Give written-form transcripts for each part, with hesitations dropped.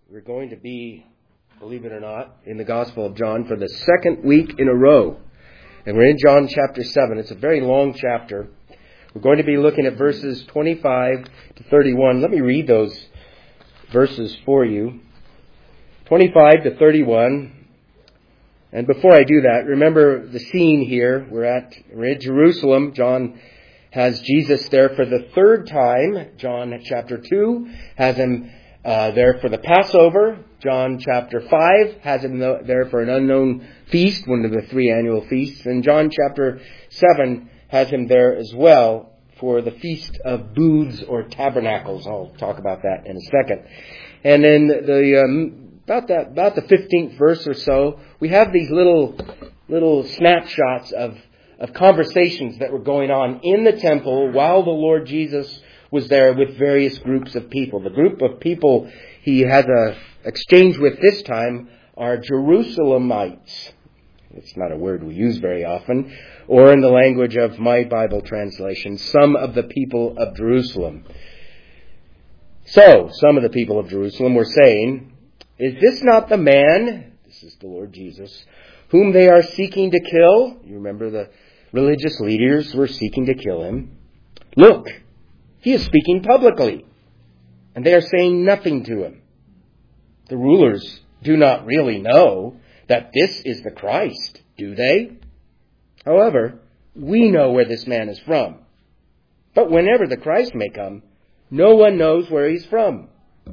We're going to be, believe it or not, in the Gospel of John for the second week in a row. And we're in John chapter 7. It's a very long chapter. We're going to be looking at verses 25 to 31. Let me read those verses for you. 25 to 31. And before I do that, remember the scene here. We're in Jerusalem. John has Jesus there for the third time. John chapter 2 has him there for the Passover. John chapter 5 has him there for an unknown feast, one of the 3 annual feasts. And John chapter 7 has him there as well for the Feast of Booths or Tabernacles. I'll talk about that in a second. And then about the 15th verse or so, we have these little snapshots of conversations that were going on in the temple while the Lord Jesus was there with various groups of people. The group of people he has an exchange with this time are Jerusalemites. It's not a word we use very often. Or in the language of my Bible translation, some of the people of Jerusalem. So, some of the people of Jerusalem were saying, "Is this not the man," this is the Lord Jesus, "whom they are seeking to kill?" You remember the religious leaders were seeking to kill him. "Look, he is speaking publicly, and they are saying nothing to him." The rulers do not really know that this is the Christ, do they? However, we know where this man is from. But whenever the Christ may come, no one knows where he's from.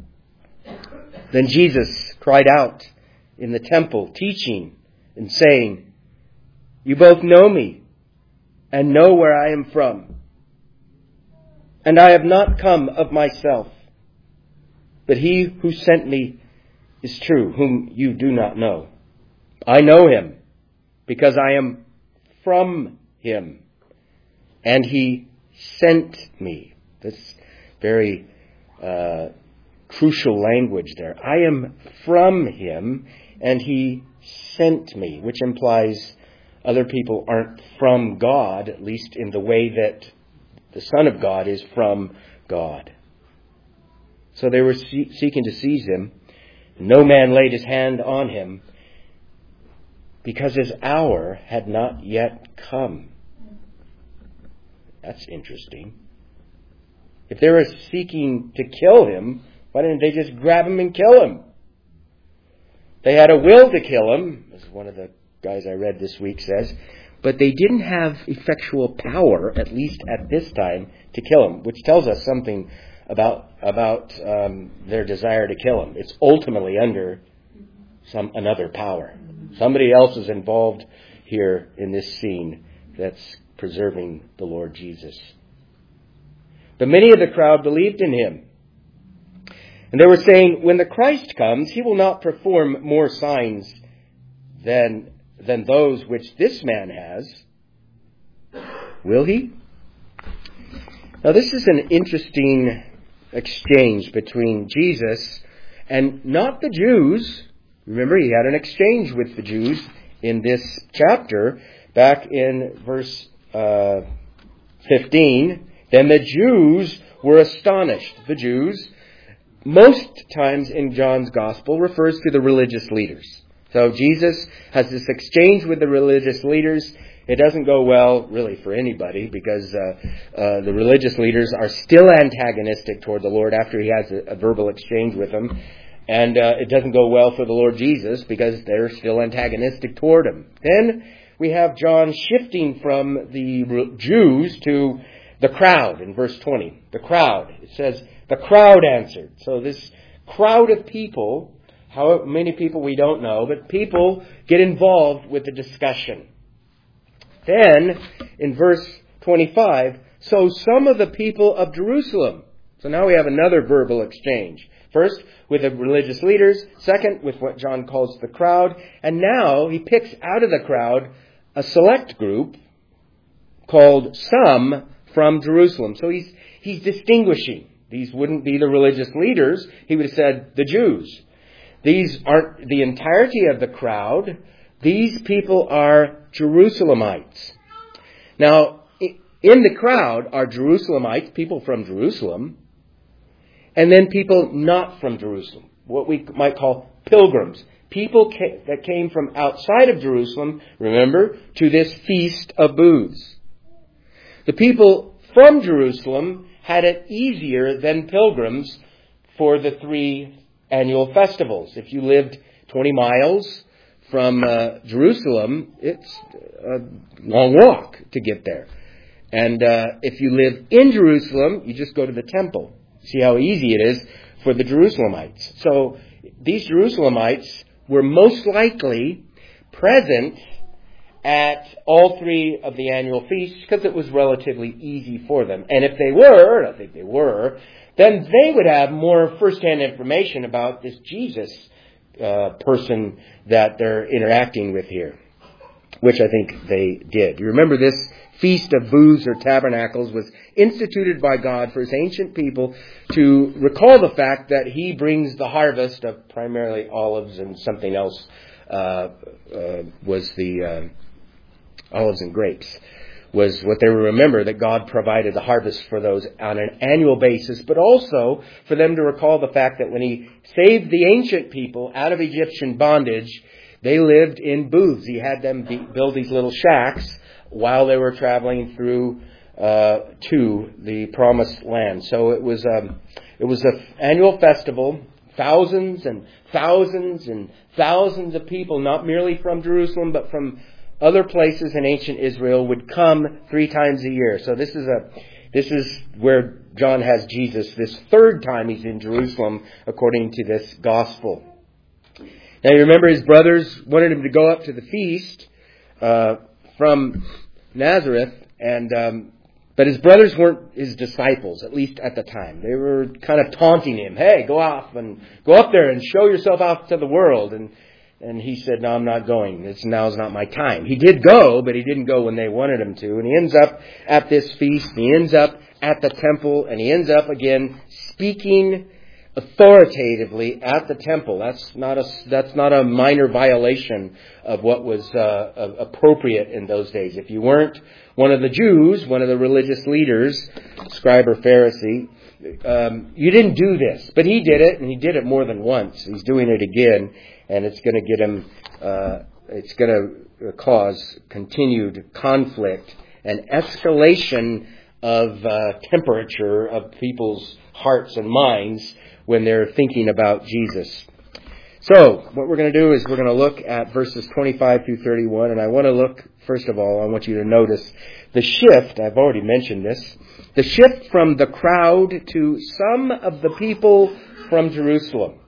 Then Jesus cried out in the temple, teaching and saying, "You both know me and know where I am from. And I have not come of myself, but he who sent me is true, whom you do not know. I know him because I am from him, and he sent me." That's very crucial language there. I am from him, and he sent me, which implies other people aren't from God, at least in the way that the Son of God is from God. So they were seeking to seize him. No man laid his hand on him because his hour had not yet come. That's interesting. If they were seeking to kill him, why didn't they just grab him and kill him? They had a will to kill him, as one of the guys I read this week says, but they didn't have effectual power, at least at this time, to kill him, which tells us something about their desire to kill him. It's ultimately under another power. Somebody else is involved here in this scene that's preserving the Lord Jesus. But many of the crowd believed in him. And they were saying, "When the Christ comes, he will not perform more signs than those which this man has. Will he?" Now this is an interesting exchange between Jesus and not the Jews. Remember, he had an exchange with the Jews in this chapter, back in verse 15. Then the Jews were astonished. The Jews, most times in John's Gospel, refers to the religious leaders. So Jesus has this exchange with the religious leaders. It doesn't go well, really, for anybody, because the religious leaders are still antagonistic toward the Lord after he has a verbal exchange with them. And it doesn't go well for the Lord Jesus because they're still antagonistic toward him. Then we have John shifting from the Jews to the crowd in verse 20. The crowd. It says, "The crowd answered." So this crowd of people, how many people we don't know, but people get involved with the discussion. Then, in verse 25, "So some of the people of Jerusalem." So now we have another verbal exchange. First, with the religious leaders. Second, with what John calls the crowd. And now he picks out of the crowd a select group called some from Jerusalem. So he's distinguishing. These wouldn't be the religious leaders. He would have said the Jews. These aren't the entirety of the crowd. These people are Jerusalemites. Now, in the crowd are Jerusalemites, people from Jerusalem, and then people not from Jerusalem. what we might call pilgrims. People that came from outside of Jerusalem, remember, to this Feast of Booths. The people from Jerusalem had it easier than pilgrims for the 3 annual festivals. If you lived 20 miles from Jerusalem, it's a long walk to get there. And if you live in Jerusalem, you just go to the temple. See how easy it is for the Jerusalemites. So these Jerusalemites were most likely present at all 3 of the annual feasts because it was relatively easy for them. And if they were, and I think they were, then they would have more first-hand information about this Jesus person that they're interacting with here, which I think they did. You remember this Feast of Booths or Tabernacles was instituted by God for His ancient people to recall the fact that He brings the harvest of primarily olives, and something else was the olives and grapes, was what they would remember, that God provided the harvest for those on an annual basis, but also for them to recall the fact that when He saved the ancient people out of Egyptian bondage, they lived in booths. He had them build these little shacks while they were traveling through to the Promised Land. So it was an annual festival. Thousands and thousands and thousands of people, not merely from Jerusalem, but from other places in ancient Israel, would come 3 times a year. So this is where John has Jesus this 3rd time He's in Jerusalem, according to this gospel. Now you remember his brothers wanted Him to go up to the feast from Nazareth, but his brothers weren't His disciples, at least at the time. They were kind of taunting Him. Hey, go up there and show yourself out to the world. And He said, no, I'm not going. Now's not my time. He did go, but He didn't go when they wanted Him to. And He ends up at this feast, and He ends up at the temple, and He ends up again speaking authoritatively at the temple. That's not a minor violation of what was appropriate in those days. If you weren't one of the Jews, one of the religious leaders, scribe or Pharisee, you didn't do this. But He did it, and He did it more than once. He's doing it again, and it's going to get Him. It's going to cause continued conflict and escalation of temperature of people's hearts and minds when they're thinking about Jesus. So, what we're going to do is we're going to look at verses 25 through 31, and I want to look, first of all, I want you to notice the shift. I've already mentioned this. The shift from the crowd to some of the people from Jerusalem.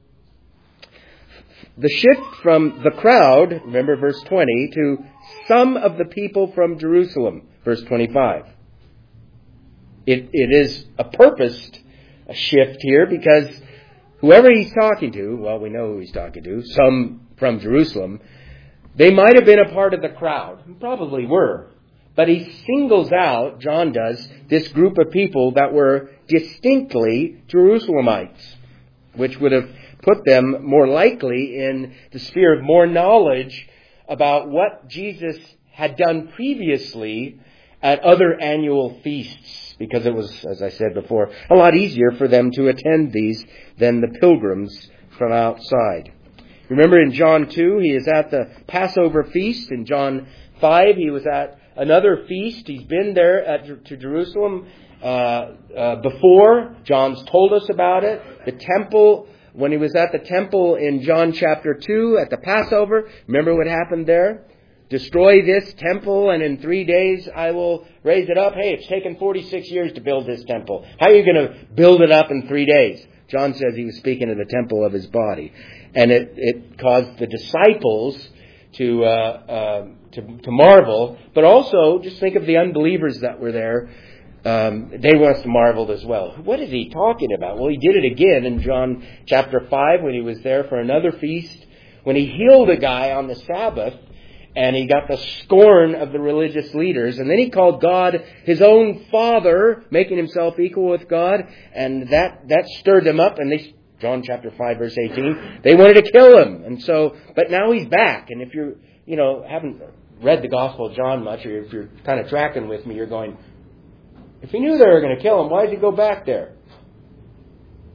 The shift from the crowd, remember verse 20, to some of the people from Jerusalem, verse 25. It is a purposed shift here because whoever He's talking to, well, we know who He's talking to, some from Jerusalem, they might have been a part of the crowd. Probably were. But He singles out, John does, this group of people that were distinctly Jerusalemites, which would have put them more likely in the sphere of more knowledge about what Jesus had done previously at other annual feasts, because it was, as I said before, a lot easier for them to attend these than the pilgrims from outside. Remember in John 2, He is at the Passover feast. In John 5, He was at another feast. He's been there to Jerusalem before. John's told us about it. The temple, when He was at the temple in John chapter 2 at the Passover, remember what happened there? Destroy this temple, and in 3 days I will raise it up. Hey, it's taken 46 years to build this temple. How are you going to build it up in 3 days? John says He was speaking of the temple of His body. And it caused the disciples to marvel, but also just think of the unbelievers that were there. They must have marveled as well. What is He talking about? Well, He did it again in John chapter 5 when He was there for another feast, when He healed a guy on the Sabbath, and He got the scorn of the religious leaders. And then He called God His own Father, making Himself equal with God. And that stirred them up. And John chapter 5 verse 18, they wanted to kill Him. And so, but now He's back. And if you haven't read the Gospel of John much, or if you're kind of tracking with me, you're going, if He knew they were going to kill Him, why did He go back there?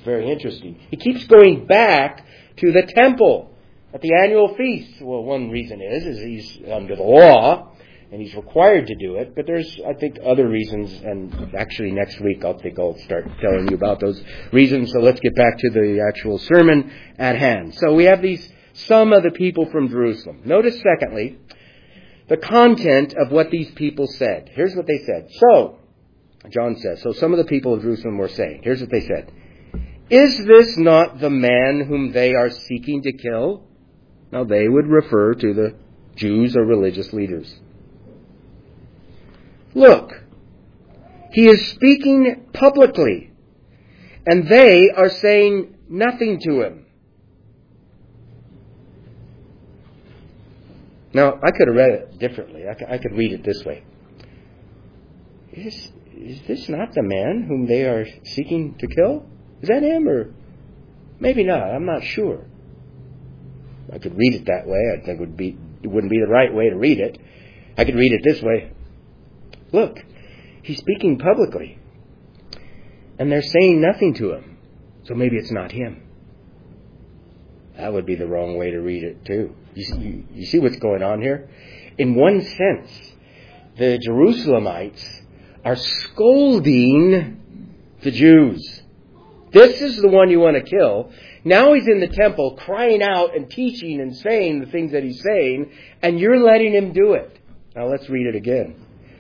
very interesting. He keeps going back to the temple at the annual feast. Well, one reason is he's under the law, and he's required to do it. But there's, I think, other reasons. And actually, next week, I'll start telling you about those reasons. So let's get back to the actual sermon at hand. So we have some of the people from Jerusalem. Notice, secondly, the content of what these people said. Here's what they said. So, John says, so some of the people of Jerusalem were saying, here's what they said. Is this not the man whom they are seeking to kill? Now, they would refer to the Jews or religious leaders. Look, he is speaking publicly, and they are saying nothing to him. Now, I could have read it differently. I could read it this way. Is this not the man whom they are seeking to kill? Is that him, or maybe not? I'm not sure. I could read it that way. I think it wouldn't be the right way to read it. I could read it this way. Look, he's speaking publicly, and they're saying nothing to him. So maybe it's not him. That would be the wrong way to read it, too. You see what's going on here? In one sense, the Jerusalemites are scolding the Jews. This is the one you want to kill. Now he's in the temple crying out and teaching and saying the things that he's saying, and you're letting him do it. Now let's read it again.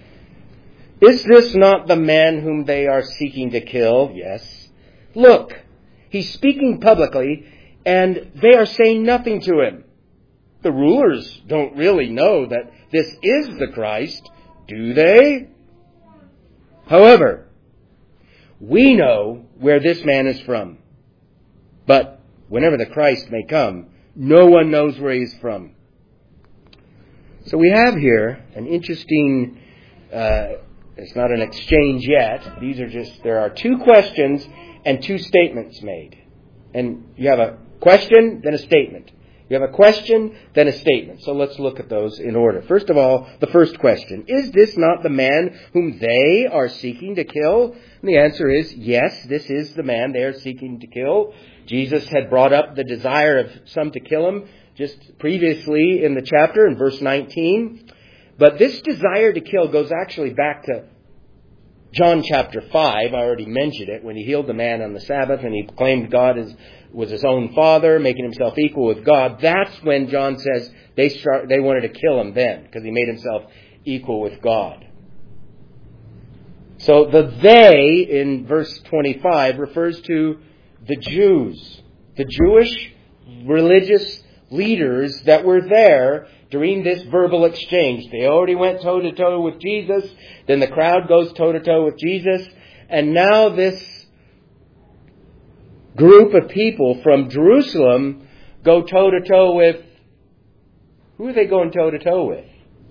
Is this not the man whom they are seeking to kill? Yes. Look, he's speaking publicly, and they are saying nothing to him. The rulers don't really know that this is the Christ, do they? However, we know where this man is from. But whenever the Christ may come, no one knows where he's from. So we have here an interesting, it's not an exchange yet. There are two questions and two statements made. And you have a question, then a statement. You have a question, then a statement. So let's look at those in order. First of all, the first question. Is this not the man whom they are seeking to kill? And the answer is yes, this is the man they are seeking to kill. Jesus had brought up the desire of some to kill him just previously in the chapter in verse 19. But this desire to kill goes actually back to John chapter 5. I already mentioned it when he healed the man on the Sabbath and he claimed God was his own father, making himself equal with God. That's when John says they wanted to kill him then, because he made himself equal with God. So the they in verse 25 refers to the Jews, the Jewish religious leaders that were there during this verbal exchange. They already went toe-to-toe with Jesus. Then the crowd goes toe-to-toe with Jesus. And now this group of people from Jerusalem go toe-to-toe with... Who are they going toe-to-toe with?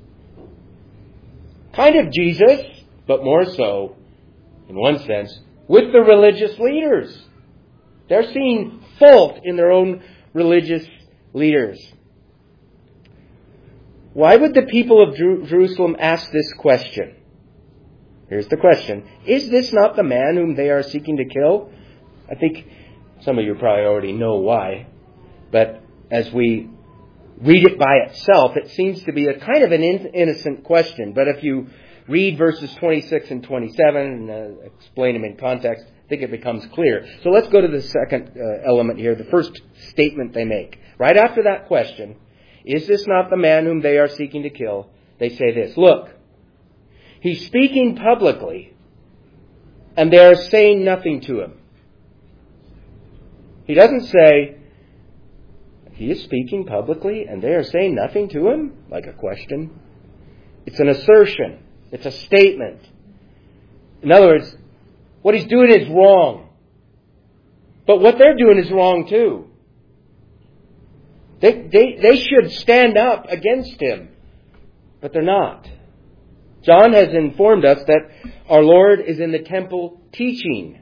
Kind of Jesus, but more so, in one sense, with the religious leaders. They're seeing fault in their own religious leaders. Why would the people of Jerusalem ask this question? Here's the question. Is this not the man whom they are seeking to kill? I think some of you probably already know why. But as we read it by itself, it seems to be a kind of an innocent question. But if you read verses 26 and 27 and explain them in context, I think it becomes clear. So let's go to the second element here, the first statement they make. Right after that question, is this not the man whom they are seeking to kill? They say this, look, he's speaking publicly, and they are saying nothing to him. He doesn't say, he is speaking publicly, and they are saying nothing to him, like a question. It's an assertion. It's a statement. In other words, what he's doing is wrong. But what they're doing is wrong too. They should stand up against him, but they're not. John has informed us that our Lord is in the temple teaching.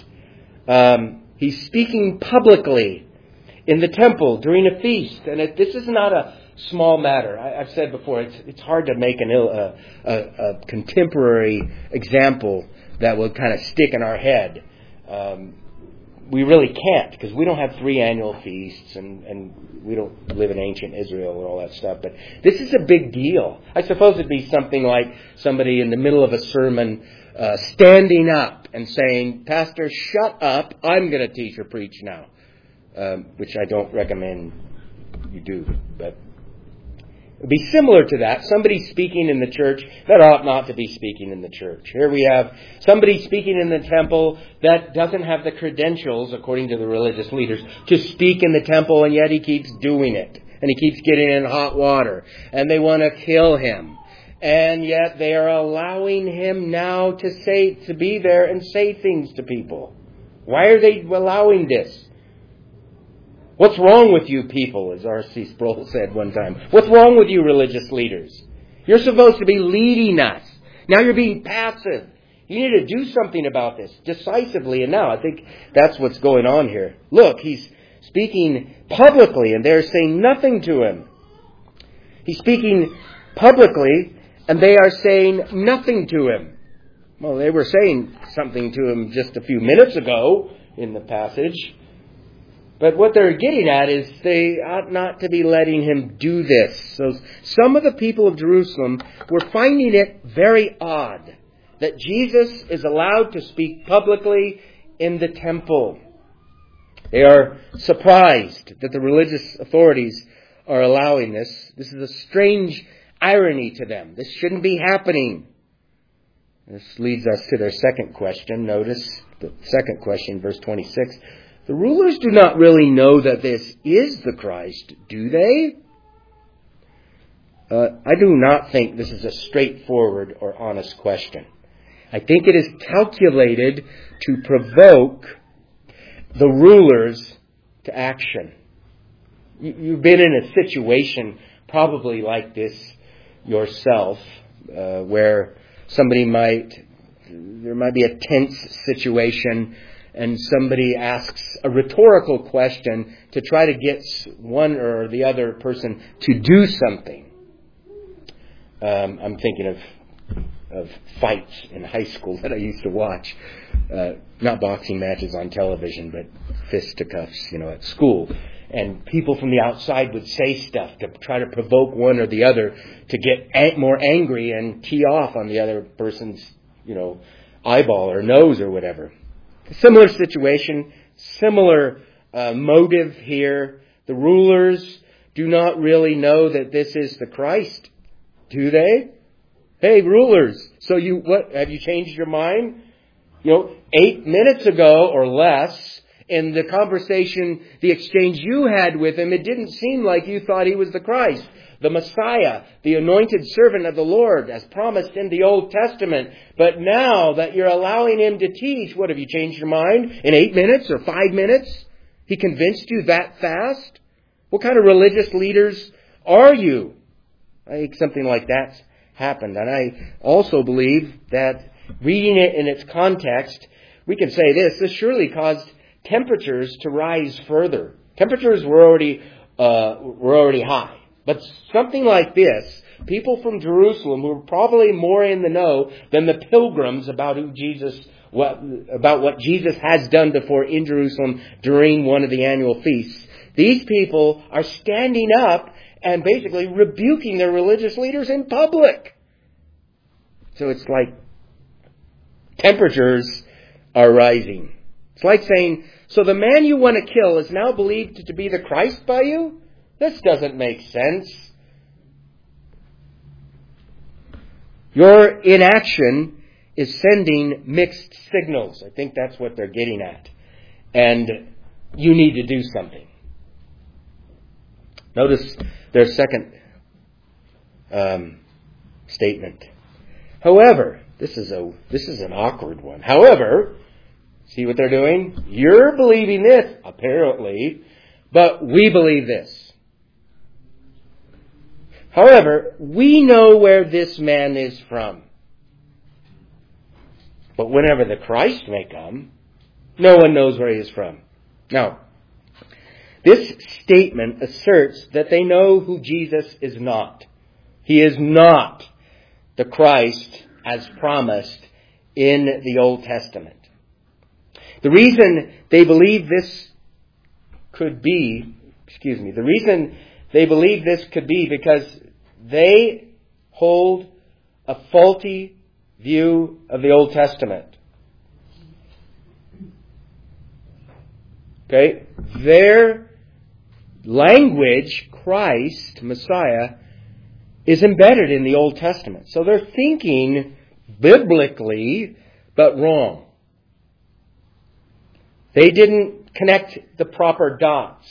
He's speaking publicly in the temple during a feast. And this is not a small matter. I've said before, it's hard to make a contemporary example that will kind of stick in our head. we really can't, because we don't have 3 annual feasts, and we don't live in ancient Israel and all that stuff. But this is a big deal. I suppose it'd be something like somebody in the middle of a sermon standing up and saying, "Pastor, shut up. I'm going to teach or preach now," which I don't recommend you do. But it would be similar to that. Somebody speaking in the church that ought not to be speaking in the church. Here we have somebody speaking in the temple that doesn't have the credentials, according to the religious leaders, to speak in the temple, and yet he keeps doing it. And he keeps getting in hot water. And they want to kill him. And yet they are allowing him now to be there and say things to people. Why are they allowing this? What's wrong with you people, as R.C. Sproul said one time? What's wrong with you religious leaders? You're supposed to be leading us. Now you're being passive. You need to do something about this decisively. And now I think that's what's going on here. Look, he's speaking publicly and they're saying nothing to him. He's speaking publicly and they are saying nothing to him. Well, they were saying something to him just a few minutes ago in the passage. But what they're getting at is they ought not to be letting him do this. So some of the people of Jerusalem were finding it very odd that Jesus is allowed to speak publicly in the temple. They are surprised that the religious authorities are allowing this. This is a strange irony to them. This shouldn't be happening. This leads us to their second question. Notice the second question, verse 26. The rulers do not really know that this is the Christ, do they? I do not think this is a straightforward or honest question. I think it is calculated to provoke the rulers to action. You've been in a situation probably like this yourself, where there might be a tense situation and somebody asks a rhetorical question to try to get one or the other person to do something. I'm thinking of fights in high school that I used to watch. Not boxing matches on television, but fisticuffs, at school. And people from the outside would say stuff to try to provoke one or the other to get more angry and tee off on the other person's, eyeball or nose or whatever. Similar situation, similar motive here. The rulers do not really know that this is the Christ, do they? Hey, rulers, so have you changed your mind? 8 minutes ago or less, in the conversation, the exchange you had with him, it didn't seem like you thought he was the Christ, the Messiah, the anointed servant of the Lord, as promised in the Old Testament. But now that you're allowing him to teach, what, have you changed your mind in 8 minutes or 5 minutes? He convinced you that fast? What kind of religious leaders are you? I think something like that's happened. And I also believe that reading it in its context, we can say this surely caused temperatures to rise further. Temperatures were already high. But something like this, people from Jerusalem who were probably more in the know than the pilgrims about what Jesus has done before in Jerusalem during one of the annual feasts. These people are standing up and basically rebuking their religious leaders in public. So it's like temperatures are rising. It's like saying, so the man you want to kill is now believed to be the Christ by you? This doesn't make sense. Your inaction is sending mixed signals. I think that's what they're getting at. And you need to do something. Notice their second statement. However, this is an awkward one. However, see what they're doing? You're believing this, apparently, but we believe this. However, we know where this man is from. But whenever the Christ may come, no one knows where he is from. Now, this statement asserts that they know who Jesus is not. He is not the Christ as promised in the Old Testament. The reason they believe this could be, the reason they believe this could be because they hold a faulty view of the Old Testament. Okay? Their language, Christ, Messiah, is embedded in the Old Testament. So they're thinking biblically, but wrong. They didn't connect the proper dots.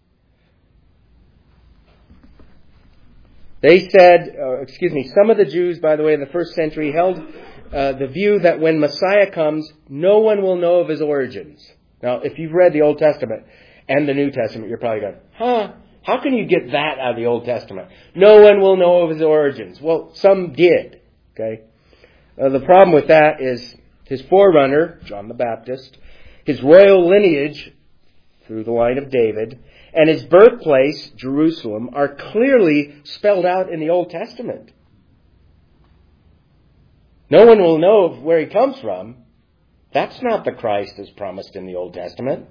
They said, some of the Jews, by the way, in the first century held the view that when Messiah comes, no one will know of his origins. Now, if you've read the Old Testament and the New Testament, you're probably going, how can you get that out of the Old Testament? No one will know of his origins. Well, some did. Okay. The problem with that is his forerunner, John the Baptist, his royal lineage through the line of David, and his birthplace, Jerusalem, are clearly spelled out in the Old Testament. No one will know of where he comes from. That's not the Christ as promised in the Old Testament.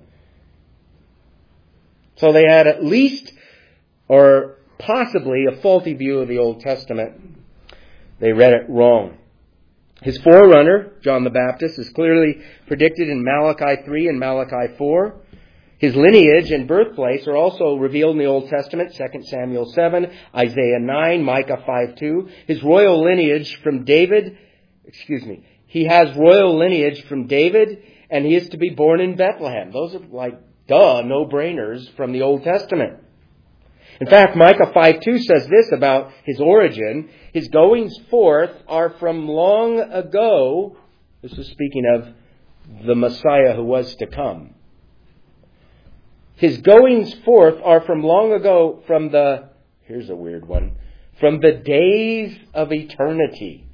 So they had at least, or possibly, a faulty view of the Old Testament. They read it wrong. His forerunner, John the Baptist, is clearly predicted in Malachi 3 and Malachi 4. His lineage and birthplace are also revealed in the Old Testament, 2 Samuel 7, Isaiah 9, Micah 5:2. His royal lineage from David, he has royal lineage from David, and he is to be born in Bethlehem. Those are like, no-brainers from the Old Testament. In fact, Micah 5:2 says this about his origin. His goings forth are from long ago. This is speaking of the Messiah who was to come. His goings forth are from long ago, here's a weird one, from the days of eternity.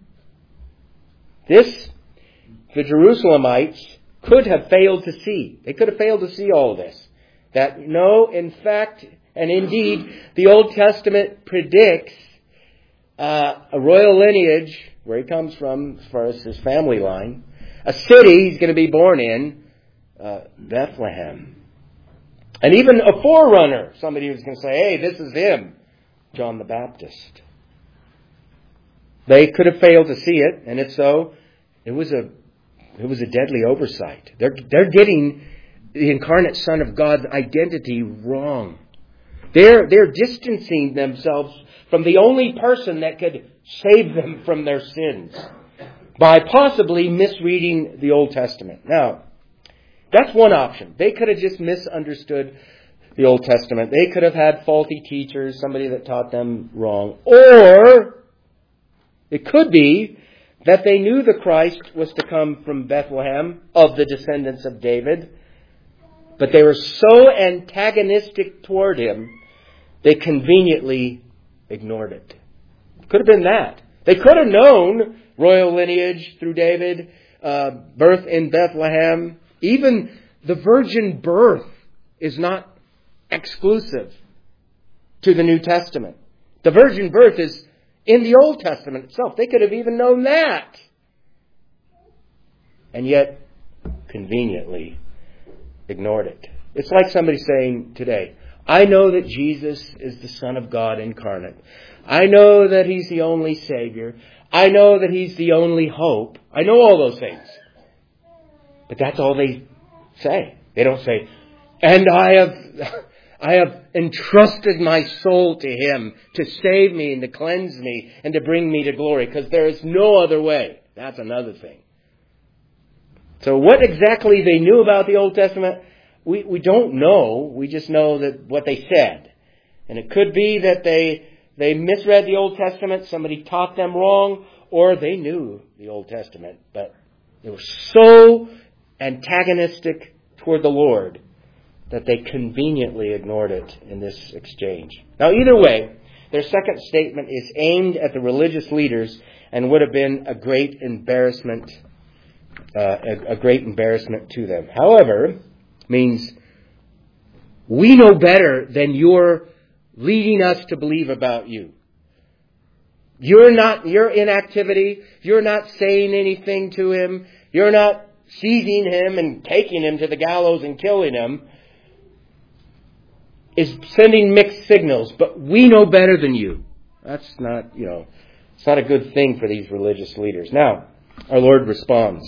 This, the Jerusalemites could have failed to see. They could have failed to see all of this. That no, in fact, and indeed, the Old Testament predicts a royal lineage, where he comes from, as far as his family line, a city he's going to be born in, Bethlehem. And even a forerunner, somebody who's going to say, hey, this is him, John the Baptist. They could have failed to see it, and if so, it was a deadly oversight. They're getting the incarnate Son of God's identity wrong. They're distancing themselves from the only person that could save them from their sins by possibly misreading the Old Testament. Now, that's one option. They could have just misunderstood the Old Testament. They could have had faulty teachers, somebody that taught them wrong. Or it could be that they knew the Christ was to come from Bethlehem, of the descendants of David, but they were so antagonistic toward him, they conveniently ignored it. Could have been that. They could have known royal lineage through David, birth in Bethlehem. Even the virgin birth is not exclusive to the New Testament. The virgin birth is in the Old Testament itself. They could have even known that. And yet, conveniently ignored it. It's like somebody saying today, I know that Jesus is the Son of God incarnate. I know that He's the only Savior. I know that He's the only hope. I know all those things. But that's all they say. They don't say, and I have entrusted my soul to Him to save me and to cleanse me and to bring me to glory, because there is no other way. That's another thing. So what exactly they knew about the Old Testament, we don't know. We just know that what they said. And it could be that they misread the Old Testament, somebody taught them wrong, or they knew the Old Testament, but they were so antagonistic toward the Lord that they conveniently ignored it in this exchange. Now, either way, their second statement is aimed at the religious leaders and would have been a great embarrassment, to them. However, means we know better than you're leading us to believe about you. Your inactivity, you're not saying anything to him, you're not seizing him and taking him to the gallows and killing him is sending mixed signals. But we know better than you. That's not, it's not a good thing for these religious leaders. Now, our Lord responds.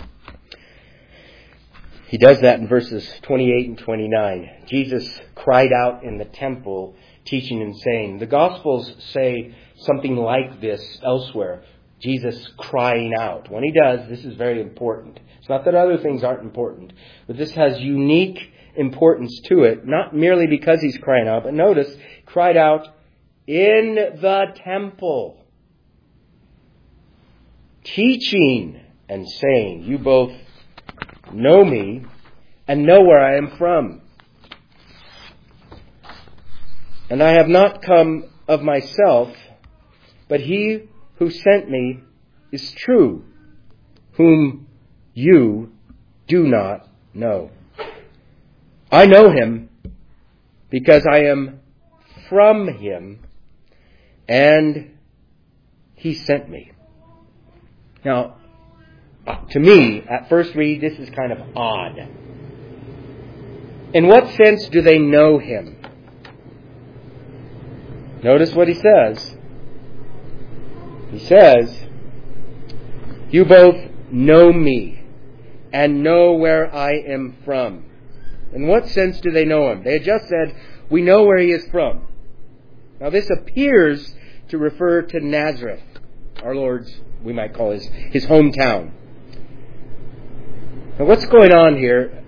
He does that in verses 28 and 29. Jesus cried out in the temple, teaching and saying. The Gospels say something like this elsewhere. Jesus crying out. When he does, this is very important. It's not that other things aren't important, but this has unique importance to it, not merely because he's crying out, but notice, cried out in the temple, teaching and saying, you both know me and know where I am from. And I have not come of myself, but he who sent me is true, whom you do not know. I know him because I am from him, and he sent me. Now, to me, at first read, this is kind of odd. In what sense do they know him? Notice what he says. He says, you both know me and know where I am from. In what sense do they know him? They had just said, we know where he is from. Now this appears to refer to Nazareth, our Lord's, we might call his hometown. Now what's going on here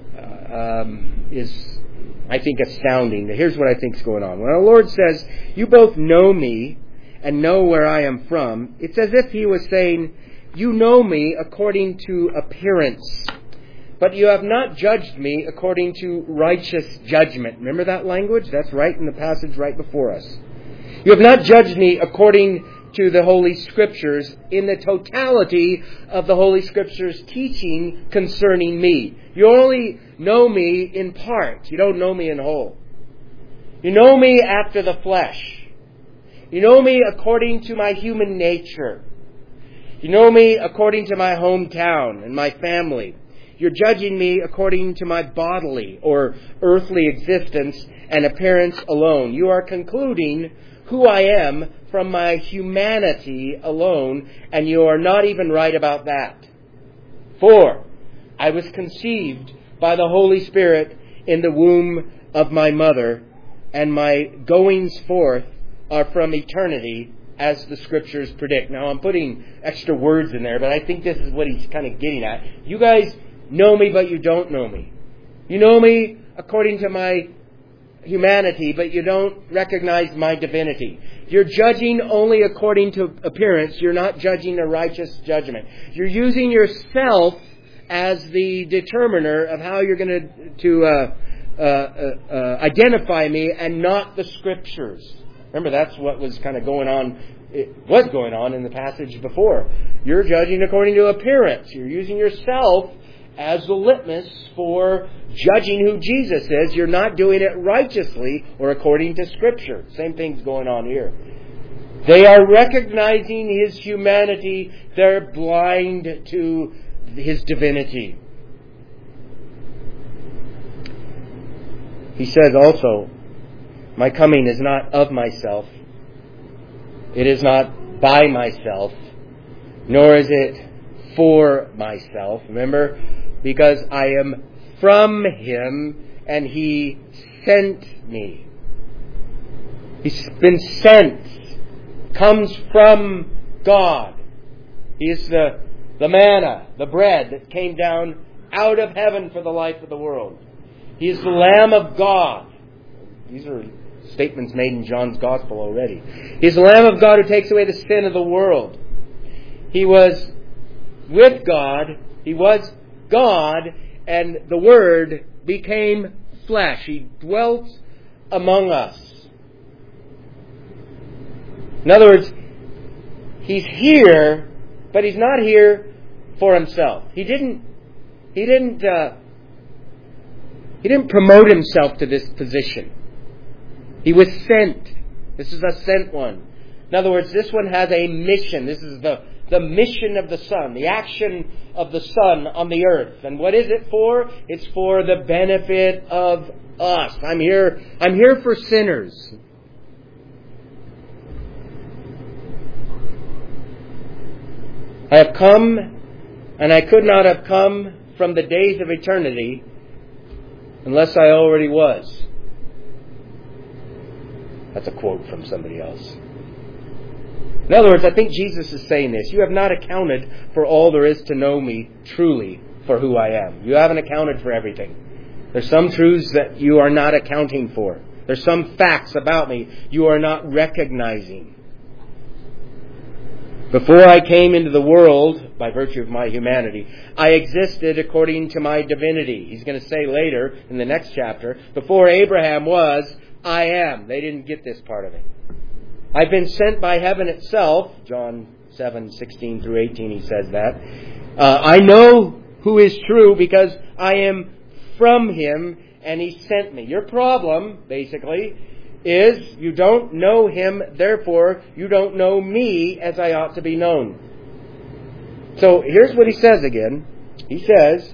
is, I think, astounding. Here's what I think is going on. When our Lord says, you both know me and know where I am from, it's as if he was saying, you know me according to appearance, but you have not judged me according to righteous judgment. Remember that language? That's right in the passage right before us. You have not judged me according to the Holy Scriptures in the totality of the Holy Scriptures teaching concerning me. You only know me in part. You don't know me in whole. You know me after the flesh. You know me according to my human nature. You know me according to my hometown and my family. You're judging me according to my bodily or earthly existence and appearance alone. You are concluding who I am from my humanity alone, and you are not even right about that. For I was conceived by the Holy Spirit in the womb of my mother, and my goings forth are from eternity, as the Scriptures predict. Now I'm putting extra words in there, but I think this is what he's kind of getting at. You guys know me, but you don't know me. You know me according to my humanity, but you don't recognize my divinity. You're judging only according to appearance. You're not judging a righteous judgment. You're using yourself as the determiner of how you're going to identify me, and not the Scriptures. Remember, that's what was kind of going on. It was going on in the passage before. You're judging according to appearance. You're using yourself as the litmus for judging who Jesus is. You're not doing it righteously or according to Scripture. Same thing's going on here. They are recognizing his humanity. They're blind to his divinity. He says also, my coming is not of myself. It is not by myself, nor is it for myself. Remember, because I am from him and he sent me. He's been sent. Comes from God. He is the manna, the bread that came down out of heaven for the life of the world. He is the Lamb of God. These are statements made in John's Gospel already. He is the Lamb of God who takes away the sin of the world. He was with God. He was God, and the Word became flesh. He dwelt among us. In other words, he's here, but he's not here for himself. He didn't promote himself to this position. He was sent. This is a sent one. In other words, this one has a mission. This is the the mission of the Son, the action of the Son on the earth. And what is it for? It's for the benefit of us. I'm here for sinners. I have come, and I could not have come from the days of eternity unless I already was. That's a quote from somebody else. In other words, I think Jesus is saying this. You have not accounted for all there is to know me truly for who I am. You haven't accounted for everything. There's some truths that you are not accounting for. There's some facts about me you are not recognizing. Before I came into the world, by virtue of my humanity, I existed according to my divinity. He's going to say later in the next chapter, before Abraham was, I am. They didn't get this part of it. I've been sent by heaven itself. John 7:16 through 18, he says that. I know who is true because I am from Him and He sent me. Your problem, basically, is you don't know Him, therefore you don't know me as I ought to be known. So here's what he says again. He says,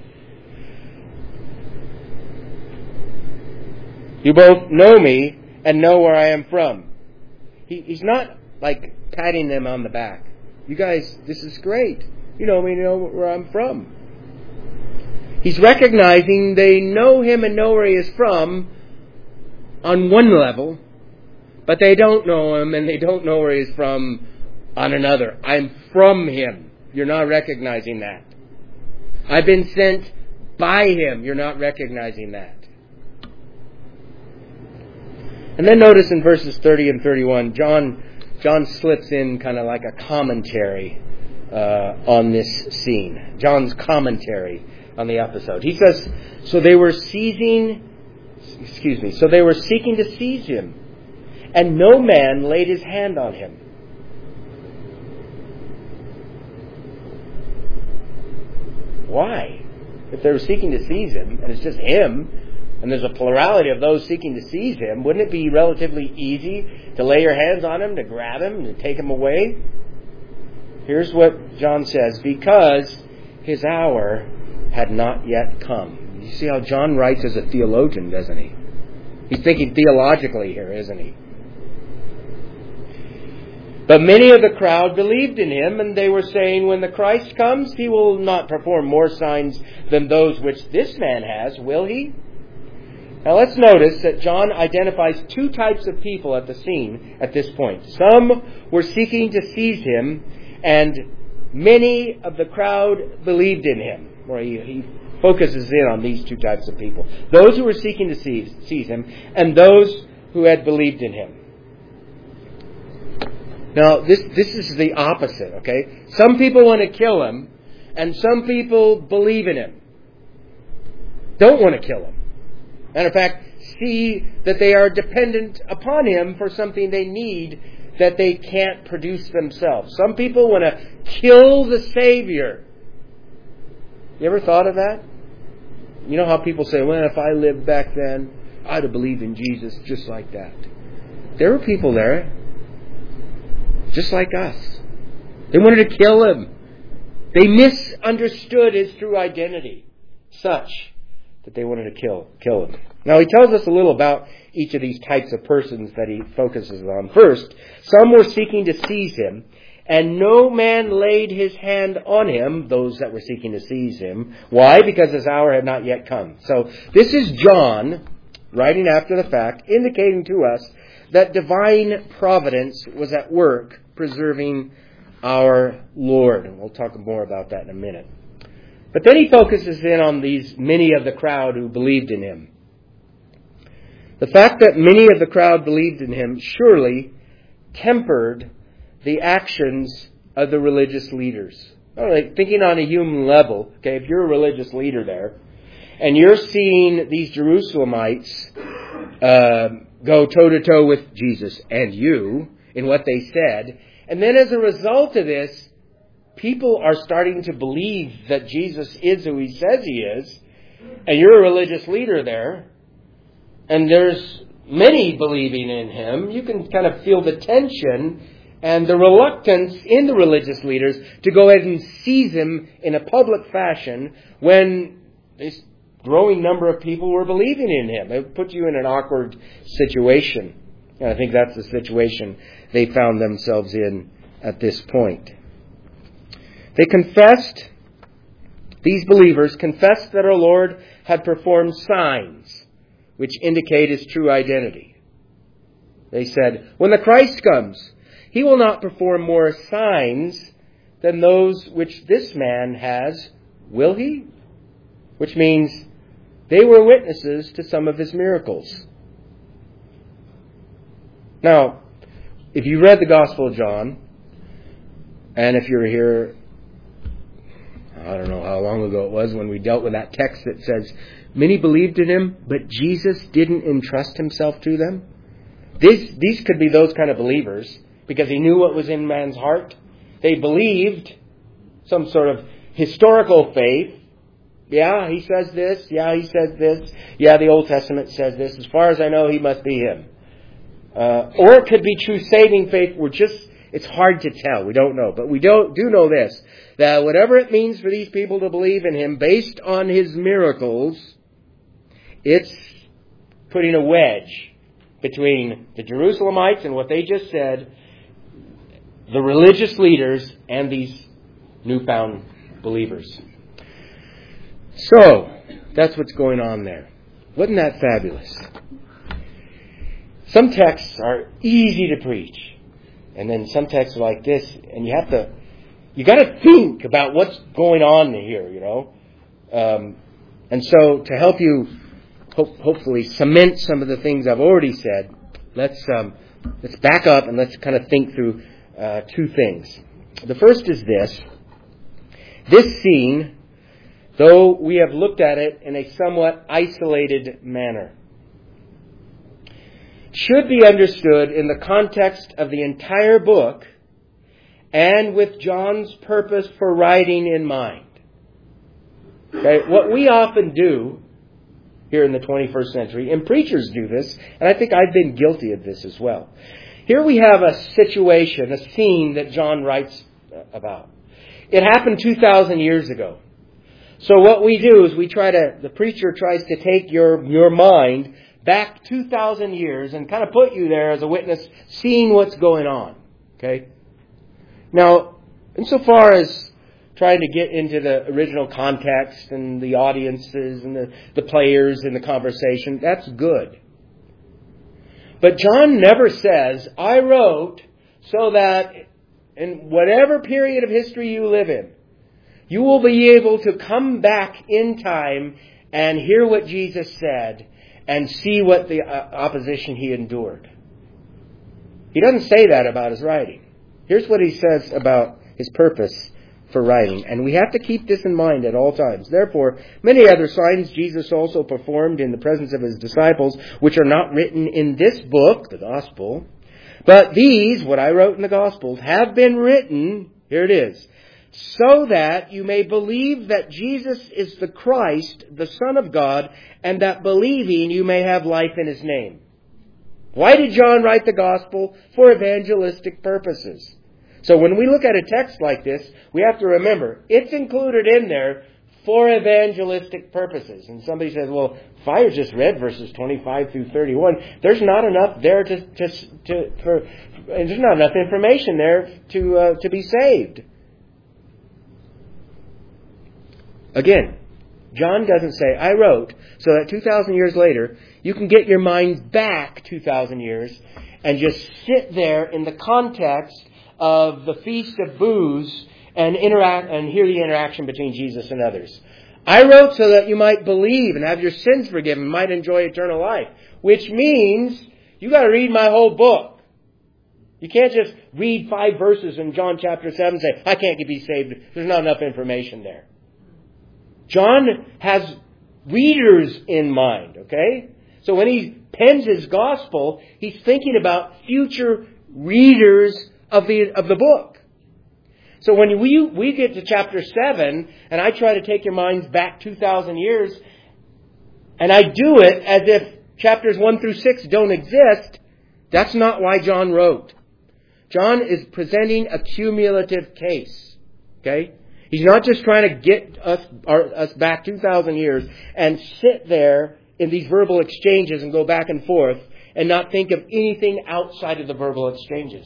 you both know me and know where I am from. He's not like patting them on the back. You guys, this is great. You know me, you know where I'm from. He's recognizing they know Him and know where He is from on one level, but they don't know Him and they don't know where He's from on another. I'm from Him. You're not recognizing that. I've been sent by Him. You're not recognizing that. And then notice in verses 30 and 31, John slips in kind of like a commentary on this scene. John's commentary on the episode. He says, so they were seeking to seize Him, and no man laid his hand on Him. Why? If they were seeking to seize Him, and it's just Him, and there's a plurality of those seeking to seize Him, wouldn't it be relatively easy to lay your hands on Him, to grab Him, to take Him away? Here's what John says, because His hour had not yet come. You see how John writes as a theologian, doesn't he? He's thinking theologically here, isn't he? But many of the crowd believed in Him, and they were saying, when the Christ comes, He will not perform more signs than those which this man has, will He? Now let's notice that John identifies two types of people at the scene at this point. Some were seeking to seize Him, and many of the crowd believed in Him. Or he focuses in on these two types of people. Those who were seeking to seize Him, and those who had believed in Him. Now, this is the opposite, okay? Some people want to kill Him, and some people believe in Him. Don't want to kill Him. And in fact, see that they are dependent upon Him for something they need that they can't produce themselves. Some people want to kill the Savior. You ever thought of that? You know how people say, well, if I lived back then, I'd have believed in Jesus just like that. There were people there, just like us. They wanted to kill Him. They misunderstood His true identity, such that they wanted to kill Him. Now, he tells us a little about each of these types of persons that he focuses on. First, some were seeking to seize Him, and no man laid his hand on Him, those that were seeking to seize Him. Why? Because His hour had not yet come. So this is John, writing after the fact, indicating to us that divine providence was at work preserving our Lord. And we'll talk more about that in a minute. But then he focuses in on these many of the crowd who believed in Him. The fact that many of the crowd believed in Him surely tempered the actions of the religious leaders. Thinking on a human level, okay, if you're a religious leader there, and you're seeing these Jerusalemites go toe-to-toe with Jesus and you in what they said, and then as a result of this, people are starting to believe that Jesus is who He says He is, and you're a religious leader there, and there's many believing in Him, you can kind of feel the tension and the reluctance in the religious leaders to go ahead and seize him in a public fashion when this growing number of people were believing in him. It put you in an awkward situation. And I think that's the situation they found themselves in at this point. They confessed, these believers confessed that our Lord had performed signs which indicate his true identity. They said, when the Christ comes, he will not perform more signs than those which this man has, will he? Which means they were witnesses to some of his miracles. Now, if you read the Gospel of John, and if you're here, I don't know how long ago it was when we dealt with that text that says, many believed in him, but Jesus didn't entrust himself to them. These could be those kind of believers because he knew what was in man's heart. They believed some sort of historical faith. Yeah, he says this. Yeah, he says this. Yeah, the Old Testament says this. As far as I know, he must be him. Or it could be true saving faith. It's hard to tell. We don't know. But we do know this, that whatever it means for these people to believe in him based on his miracles, it's putting a wedge between the Jerusalemites and what they just said, the religious leaders, and these newfound believers. So, that's what's going on there. Wasn't that fabulous? Some texts are easy to preach. And then some texts are like this, and you got to think about what's going on here, you know. And so to help you hopefully cement some of the things I've already said, let's back up and let's kind of think through two things. The first is this. This scene, though we have looked at it in a somewhat isolated manner, should be understood in the context of the entire book and with John's purpose for writing in mind. Okay? What we often do here in the 21st century, and preachers do this, and I think I've been guilty of this as well. Here we have a situation, a scene that John writes about. It happened 2,000 years ago. So what we do is the preacher tries to take your mind back 2,000 years and kind of put you there as a witness, seeing what's going on. Okay? Now, insofar as trying to get into the original context and the audiences and the players in the conversation, that's good. But John never says, I wrote so that in whatever period of history you live in, you will be able to come back in time and hear what Jesus said and see what the opposition he endured. He doesn't say that about his writing. Here's what he says about his purpose for writing. And we have to keep this in mind at all times. Therefore, many other signs Jesus also performed in the presence of his disciples, which are not written in this book, the Gospel. But these, what I wrote in the Gospels, have been written, here it is, so that you may believe that Jesus is the Christ, the Son of God, and that believing you may have life in his name. Why did John write the Gospel? For evangelistic purposes. So when we look at a text like this, we have to remember, it's included in there for evangelistic purposes. And somebody says, well, if I just read verses 25 through 31, there's not enough there there's not enough information there to be saved. Again, John doesn't say, I wrote, so that 2,000 years later, you can get your mind back 2,000 years and just sit there in the context of the Feast of Booths and interact and hear the interaction between Jesus and others. I wrote so that you might believe and have your sins forgiven, might enjoy eternal life, which means you got to read my whole book. You can't just read 5 verses in John chapter 7 and say, I can't be saved. There's not enough information there. John has readers in mind, okay? So when he pens his gospel, he's thinking about future readers of the book. So when we get to chapter 7, and I try to take your minds back 2,000 years, and I do it as if chapters 1 through 6 don't exist, that's not why John wrote. John is presenting a cumulative case. Okay? He's not just trying to get us back 2,000 years and sit there in these verbal exchanges and go back and forth and not think of anything outside of the verbal exchanges.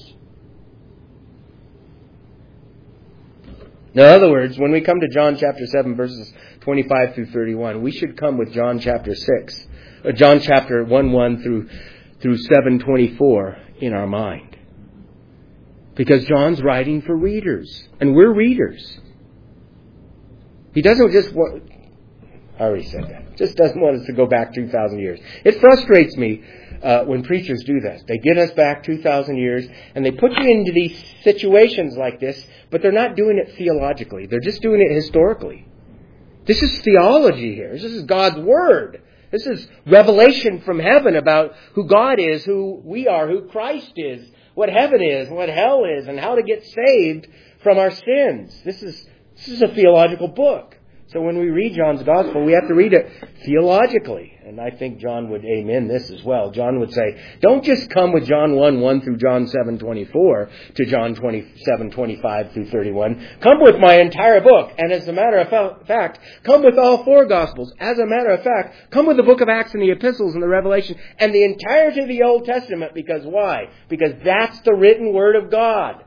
In other words, when we come to John chapter 7, verses 25 through 31, we should come with John chapter 6, or John chapter 1 through 7:24 in our mind. Because John's writing for readers, and we're readers. He doesn't just want... I already said that. Just doesn't want us to go back 2,000 years. It frustrates me when preachers do this. They get us back 2,000 years, and they put you into these situations like this, but they're not doing it theologically. They're just doing it historically. This is theology here. This is God's Word. This is revelation from heaven about who God is, who we are, who Christ is, what heaven is, what hell is, and how to get saved from our sins. This is a theological book. So when we read John's Gospel, we have to read it theologically. And I think John would amen this as well. John would say, don't just come with John 1 through John 7:24 to John 27:25 through 31. Come with my entire book. And as a matter of fact, come with all 4 Gospels. As a matter of fact, come with the book of Acts and the epistles and the Revelation and the entirety of the Old Testament. Because why? Because that's the written Word of God.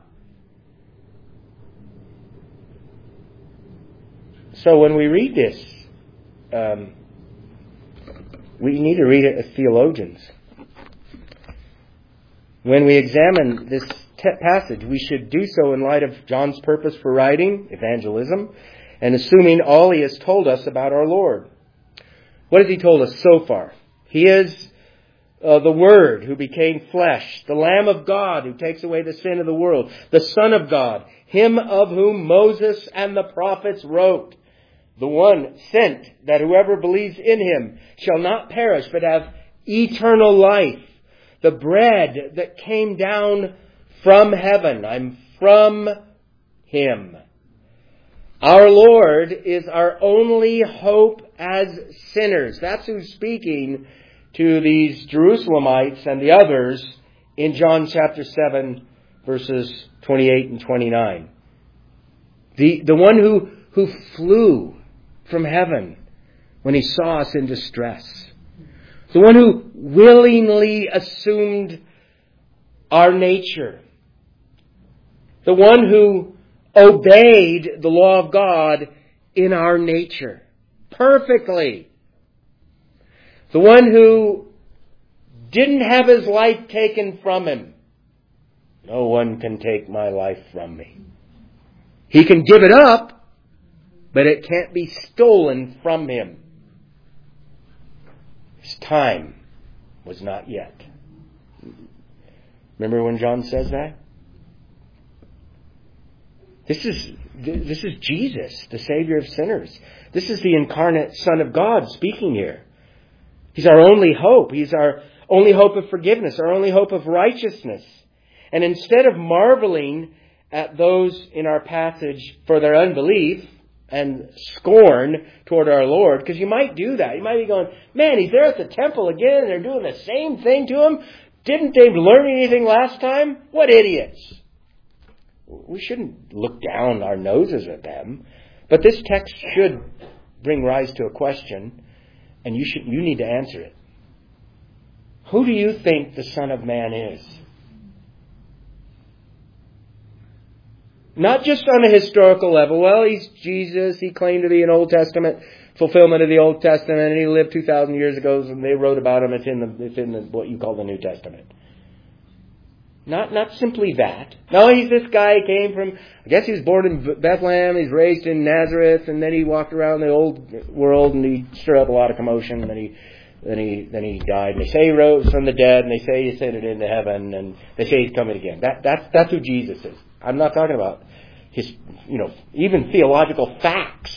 So when we read this, we need to read it as theologians. When we examine this passage, we should do so in light of John's purpose for writing, evangelism, and assuming all he has told us about our Lord. What has he told us so far? He is the Word who became flesh, the Lamb of God who takes away the sin of the world, the Son of God, him of whom Moses and the prophets wrote, the one sent that whoever believes in him shall not perish but have eternal life, the bread that came down from heaven. I'm from him. Our Lord is our only hope as sinners. That's who's speaking to these Jerusalemites and the others in John chapter 7, verses 28 and 29. The one who flew from heaven when he saw us in distress. The one who willingly assumed our nature. The one who obeyed the law of God in our nature perfectly. The one who didn't have his life taken from him. No one can take my life from me. He can give it up, but it can't be stolen from him. His time was not yet. Remember when John says that? This is Jesus, the Savior of sinners. This is the incarnate Son of God speaking here. He's our only hope. He's our only hope of forgiveness, our only hope of righteousness. And instead of marveling at those in our passage for their unbelief and scorn toward our Lord, because you might do that. You might be going, man, he's there at the temple again and they're doing the same thing to him. Didn't they learn anything last time? What idiots. We shouldn't look down our noses at them. But this text should bring rise to a question, and you need to answer it. Who do you think the Son of Man is? Not just on a historical level. Well, he's Jesus. He claimed to be an Old Testament fulfillment of the Old Testament, and he lived 2,000 years ago, and they wrote about him. It's in the what you call the New Testament. Not simply that. No, he's this guy. He came from, I guess he was born in Bethlehem. He's raised in Nazareth, and then he walked around the old world, and he stirred up a lot of commotion. And then he died. And they say he rose from the dead, and they say he ascended into heaven, and they say he's coming again. That's who Jesus is. I'm not talking about his, even theological facts.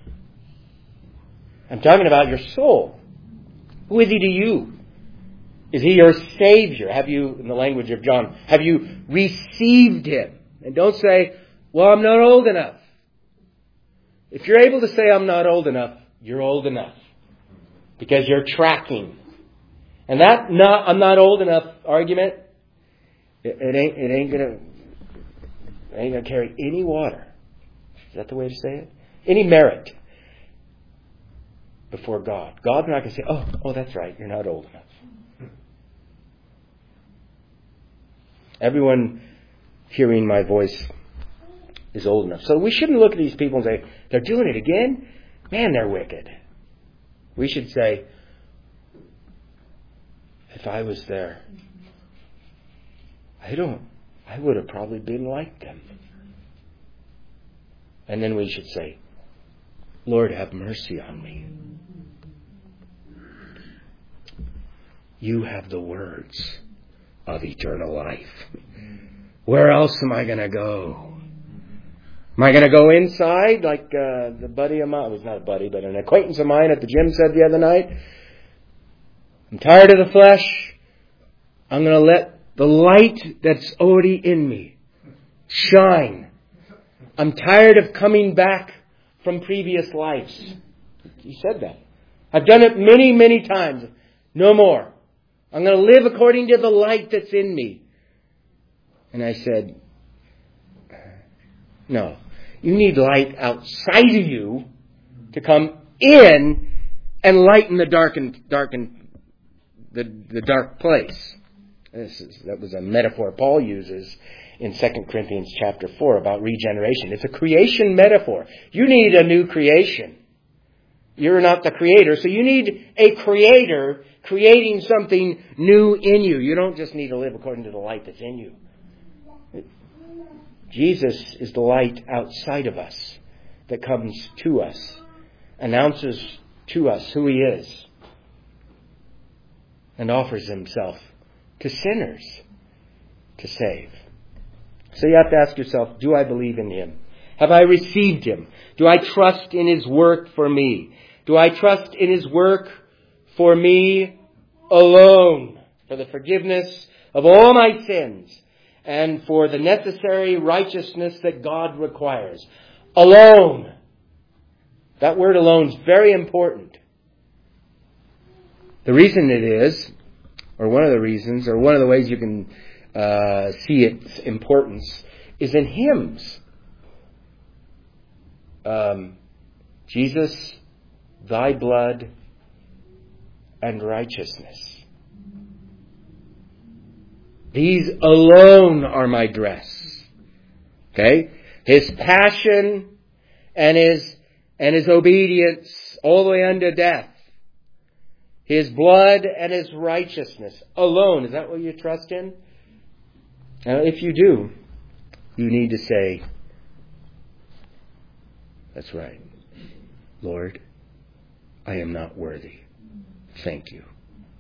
I'm talking about your soul. Who is he to you? Is he your Savior? Have you, in the language of John, have you received him? And don't say, well, I'm not old enough. If you're able to say I'm not old enough, you're old enough. Because you're tracking. And that I'm not old enough argument It ain't gonna carry any water. Is that the way to say it? Any merit before God. God's not going to say, oh, that's right, you're not old enough. Everyone hearing my voice is old enough. So we shouldn't look at these people and say, they're doing it again? Man, they're wicked. We should say, if I was there, I would have probably been like them. And then we should say, Lord, have mercy on me. You have the words of eternal life. Where else am I going to go? Am I going to go inside like the buddy of mine? It was not a buddy, but an acquaintance of mine at the gym said the other night. I'm tired of the flesh. I'm going to let the light that's already in me shine. I'm tired of coming back from previous lives. He said that. I've done it many, many times. No more. I'm going to live according to the light that's in me. And I said, no. You need light outside of you to come in and lighten the dark place. That was a metaphor Paul uses in 2 Corinthians chapter 4 about regeneration. It's a creation metaphor. You need a new creation. You're not the creator, so you need a creator creating something new in you. You don't just need to live according to the light that's in you. Jesus is the light outside of us that comes to us, announces to us who He is, and offers Himself to sinners to save. So you have to ask yourself, do I believe in Him? Have I received Him? Do I trust in His work for me? Do I trust in His work for me alone, for the forgiveness of all my sins and for the necessary righteousness that God requires? Alone. That word alone is very important. The reason it is, or one of the reasons, or one of the ways you can see its importance, is in hymns. Jesus, Thy blood and righteousness. These alone are my dress. Okay? His passion and his obedience all the way unto death. His blood and His righteousness alone. Is that what you trust in? Now, if you do, you need to say, that's right. Lord, I am not worthy. Thank you.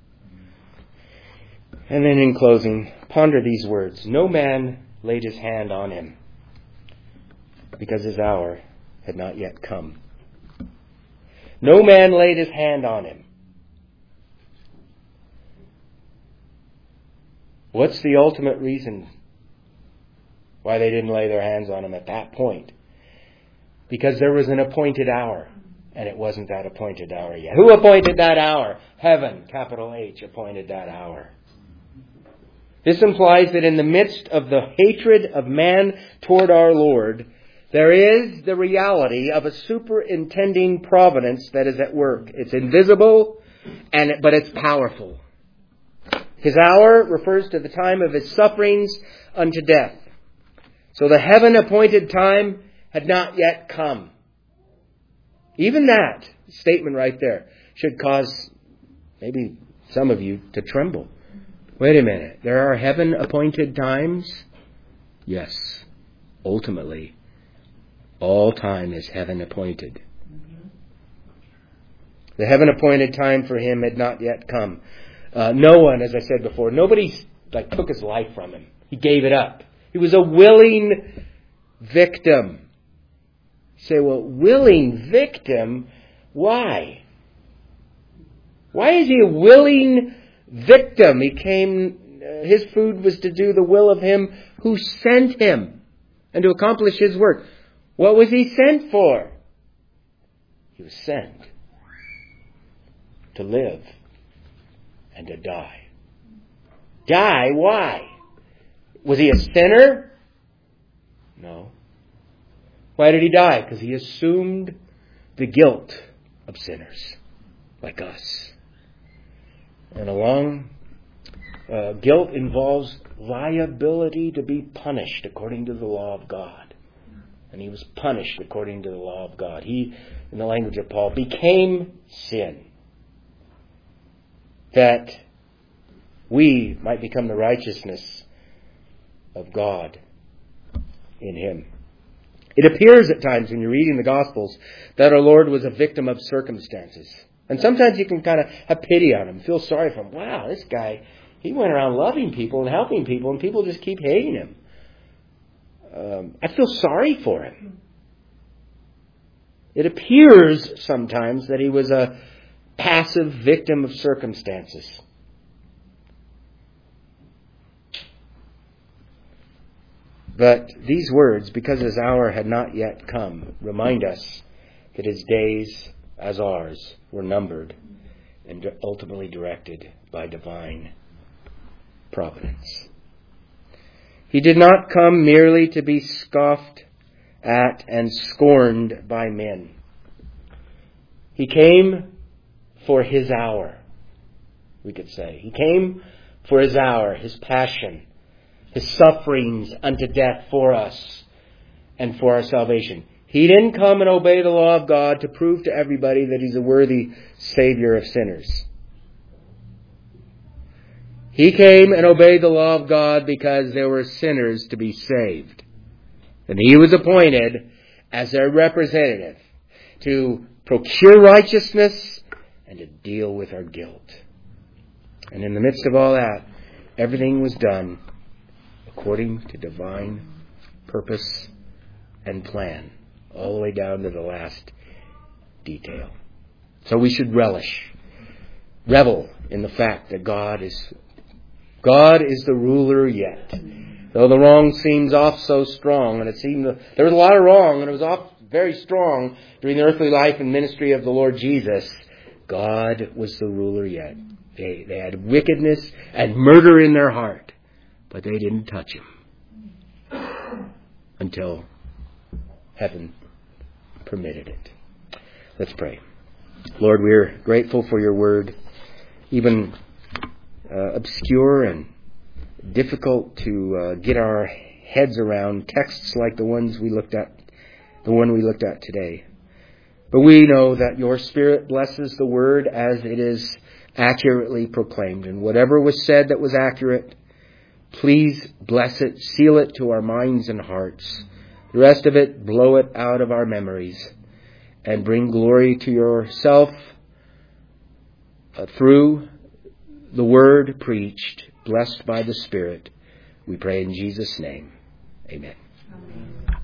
And then in closing, ponder these words. No man laid his hand on him because his hour had not yet come. No man laid his hand on him. What's the ultimate reason why they didn't lay their hands on him at that point? Because there was an appointed hour, and it wasn't that appointed hour yet. Who appointed that hour? Heaven, capital H, appointed that hour. This implies that in the midst of the hatred of man toward our Lord, there is the reality of a superintending providence that is at work. It's invisible, but it's powerful. His hour refers to the time of His sufferings unto death. So the heaven-appointed time had not yet come. Even that statement right there should cause maybe some of you to tremble. Wait a minute. There are heaven-appointed times? Yes. Ultimately, all time is heaven-appointed. The heaven-appointed time for Him had not yet come. No one, as I said before, nobody took His life from Him. He gave it up. He was a willing victim. You say, well, willing victim? Why? Why is He a willing victim? He came, His food was to do the will of Him who sent Him and to accomplish His work. What was He sent for? He was sent to live and to die. Die? Why? Was he a sinner? No. Why did he die? Because he assumed the guilt of sinners like us. And guilt involves liability to be punished according to the law of God. And he was punished according to the law of God. He, in the language of Paul, became sin, that we might become the righteousness of God in him. It appears at times when you're reading the Gospels that our Lord was a victim of circumstances. And sometimes you can kind of have pity on him, feel sorry for him. Wow, this guy, he went around loving people and helping people, and people just keep hating him. I feel sorry for him. It appears sometimes that he was a passive victim of circumstances. But these words, because his hour had not yet come, remind us that his days, as ours, were numbered and ultimately directed by divine providence. He did not come merely to be scoffed at and scorned by men. He came for his hour, we could say. He came for his hour, his passion, his sufferings unto death for us and for our salvation. He didn't come and obey the law of God to prove to everybody that he's a worthy Savior of sinners. He came and obeyed the law of God because there were sinners to be saved. And he was appointed as their representative to procure righteousness and to deal with our guilt. And in the midst of all that, everything was done according to divine purpose and plan, all the way down to the last detail. So we should revel in the fact that God is the ruler yet. Though the wrong seems off so strong, and it seemed there was a lot of wrong, and it was off very strong during the earthly life and ministry of the Lord Jesus, God was the ruler yet. They had wickedness and murder in their heart, but they didn't touch him until heaven permitted it. Let's pray. Lord, we're grateful for your word, even obscure and difficult to get our heads around, texts like the one we looked at today. But we know that your Spirit blesses the word as it is accurately proclaimed. And whatever was said that was accurate, please bless it, seal it to our minds and hearts. The rest of it, blow it out of our memories and bring glory to yourself through the word preached, blessed by the Spirit. We pray in Jesus' name. Amen. Amen.